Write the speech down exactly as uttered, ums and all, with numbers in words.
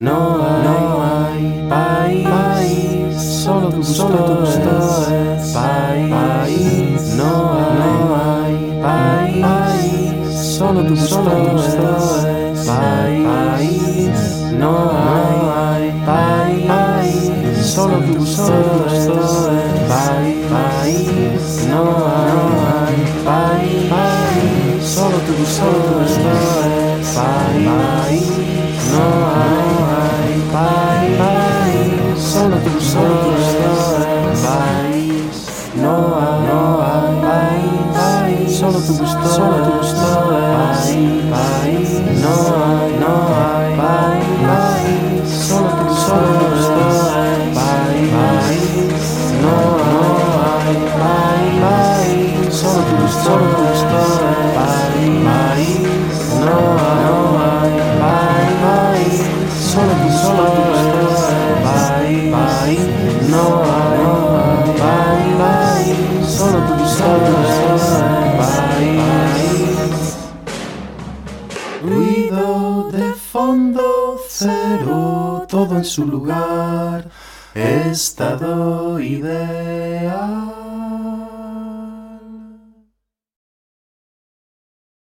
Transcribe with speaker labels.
Speaker 1: No hay, no hay país, país, solo tu gusto, solo tu gusto es país, país. No hay, no hay país, país, solo tu gusto, solo tu gusto es país, país. No hay país, país, solo tu gusto, solo tu gusto es país, país. No hay país, país, solo tu gusto, solo tu gusto es país, país. No hay país, país, solo tu gusto, solo tu gusto es país. No hay, no hay país, país, solo tu gusto, solo tu gusto es país, país. No hay, no hay país, país, solo tu gusto, solo tu gusto es país, país. No hay país, país, solo tu gusto, solo tu gusto es país, país. No hay país, país, solo tu solo tu gusto es país, país. No hay país, país, solo tu gusto, solo tu gusto es país, país. Ruido de fondo cero, todo en su lugar, estado ideal.